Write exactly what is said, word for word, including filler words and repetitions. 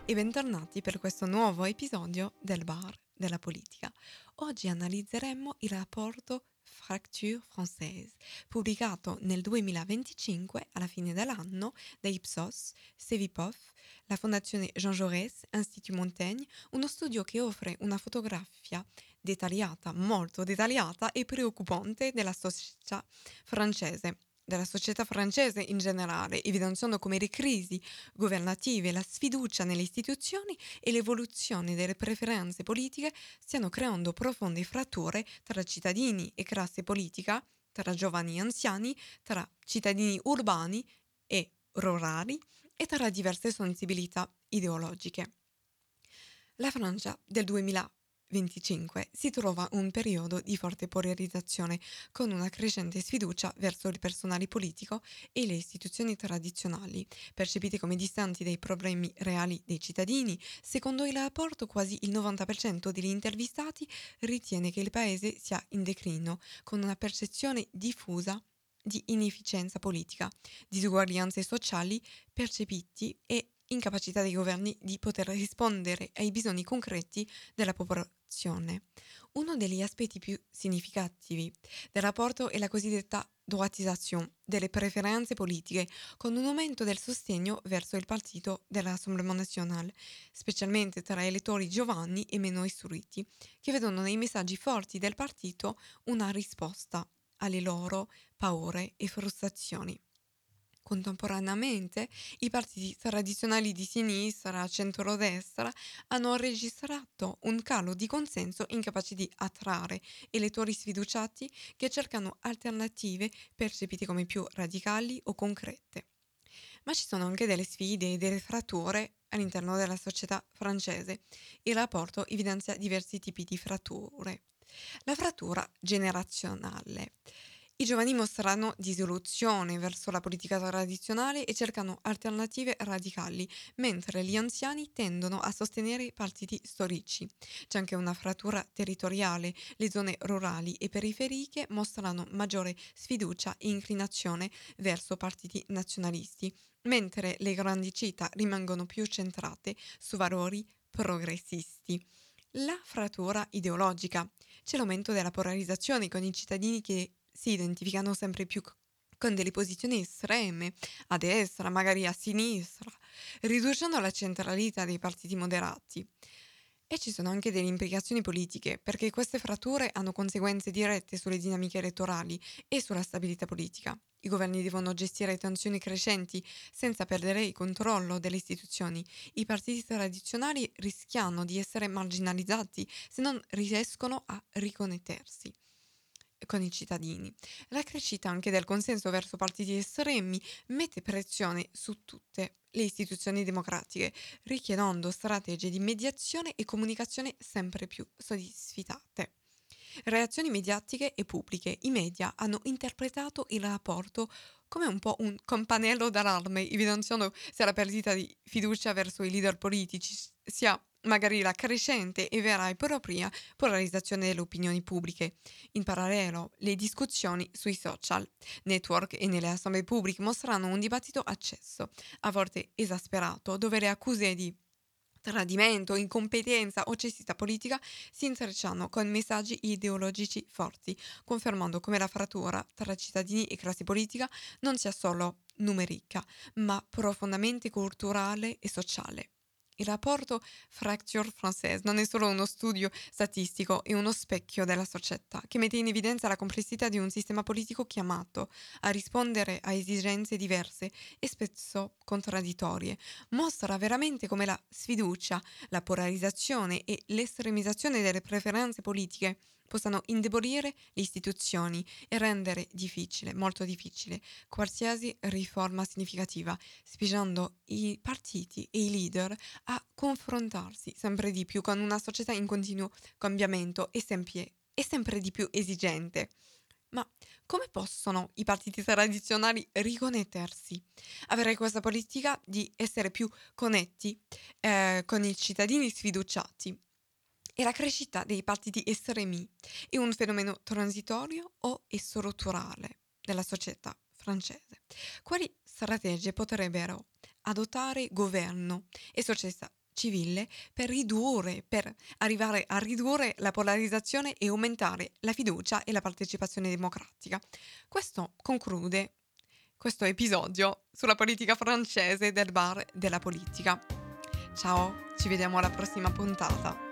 e bentornati per questo nuovo episodio del Bar della Politica. Oggi analizzeremo il rapporto Fracture Française, pubblicato nel duemilaventicinque alla fine dell'anno da Ipsos, Cevipof, la Fondazione Jean Jaurès, Institut Montaigne, uno studio che offre una fotografia dettagliata, molto dettagliata e preoccupante della società francese della società francese in generale, evidenziando come le crisi governative, la sfiducia nelle istituzioni e l'evoluzione delle preferenze politiche stiano creando profonde fratture tra cittadini e classe politica, tra giovani e anziani, tra cittadini urbani e rurali e tra diverse sensibilità ideologiche. La Francia del duemilaventicinque si trova in un periodo di forte polarizzazione, con una crescente sfiducia verso il personale politico e le istituzioni tradizionali, percepite come distanti dai problemi reali dei cittadini. Secondo il rapporto, quasi il novanta per cento degli intervistati ritiene che il paese sia in declino, con una percezione diffusa di inefficienza politica, disuguaglianze sociali percepiti e incapacità dei governi di poter rispondere ai bisogni concreti della popolazione. Uno degli aspetti più significativi del rapporto è la cosiddetta droitisation delle preferenze politiche, con un aumento del sostegno verso il partito della Rassemblement National, specialmente tra elettori giovani e meno istruiti, che vedono nei messaggi forti del partito una risposta alle loro paure e frustrazioni. Contemporaneamente, i partiti tradizionali di sinistra, centrodestra, hanno registrato un calo di consenso incapace di attrarre elettori sfiduciati che cercano alternative percepite come più radicali o concrete. Ma ci sono anche delle sfide e delle fratture all'interno della società francese. Il rapporto evidenzia diversi tipi di fratture. La frattura generazionale. I giovani mostrano disillusione verso la politica tradizionale e cercano alternative radicali, mentre gli anziani tendono a sostenere i partiti storici. C'è anche una frattura territoriale. Le zone rurali e periferiche mostrano maggiore sfiducia e inclinazione verso partiti nazionalisti, mentre le grandi città rimangono più centrate su valori progressisti. La frattura ideologica. C'è l'aumento della polarizzazione con i cittadini che si identificano sempre più c- con delle posizioni estreme, a destra, magari a sinistra, riducendo la centralità dei partiti moderati. E ci sono anche delle implicazioni politiche, perché queste fratture hanno conseguenze dirette sulle dinamiche elettorali e sulla stabilità politica. I governi devono gestire tensioni crescenti senza perdere il controllo delle istituzioni. I partiti tradizionali rischiano di essere marginalizzati se non riescono a riconnettersi con i cittadini. La crescita anche del consenso verso partiti estremi mette pressione su tutte le istituzioni democratiche, richiedendo strategie di mediazione e comunicazione sempre più soddisfate. Reazioni mediatiche e pubbliche. I media hanno interpretato il rapporto come un po' un campanello d'allarme, evidenziando sia la perdita di fiducia verso i leader politici, sia magari la crescente e vera e propria polarizzazione delle opinioni pubbliche. In parallelo, le discussioni sui social network e nelle assemblee pubbliche mostrano un dibattito acceso, a volte esasperato, dove le accuse di tradimento, incompetenza o cecità politica si intrecciano con messaggi ideologici forti, confermando come la frattura tra cittadini e classe politica non sia solo numerica, ma profondamente culturale e sociale. Il rapporto Fracture Française non è solo uno studio statistico, è uno specchio della società che mette in evidenza la complessità di un sistema politico chiamato a rispondere a esigenze diverse e spesso contraddittorie. Mostra veramente come la sfiducia, la polarizzazione e l'estremizzazione delle preferenze politiche possano indebolire le istituzioni e rendere difficile, molto difficile, qualsiasi riforma significativa, spingendo i partiti e i leader a confrontarsi sempre di più con una società in continuo cambiamento e sempre, e sempre di più esigente. Ma come possono i partiti tradizionali riconnettersi? Avere questa politica di essere più connetti eh, con i cittadini sfiduciati? E la crescita dei partiti estremi è un fenomeno transitorio o è strutturale della società francese? Quali strategie potrebbero adottare governo e società, civile per ridurre, per arrivare a ridurre la polarizzazione e aumentare la fiducia e la partecipazione democratica. Questo conclude questo episodio sulla politica francese del bar della politica. Ciao, ci vediamo alla prossima puntata.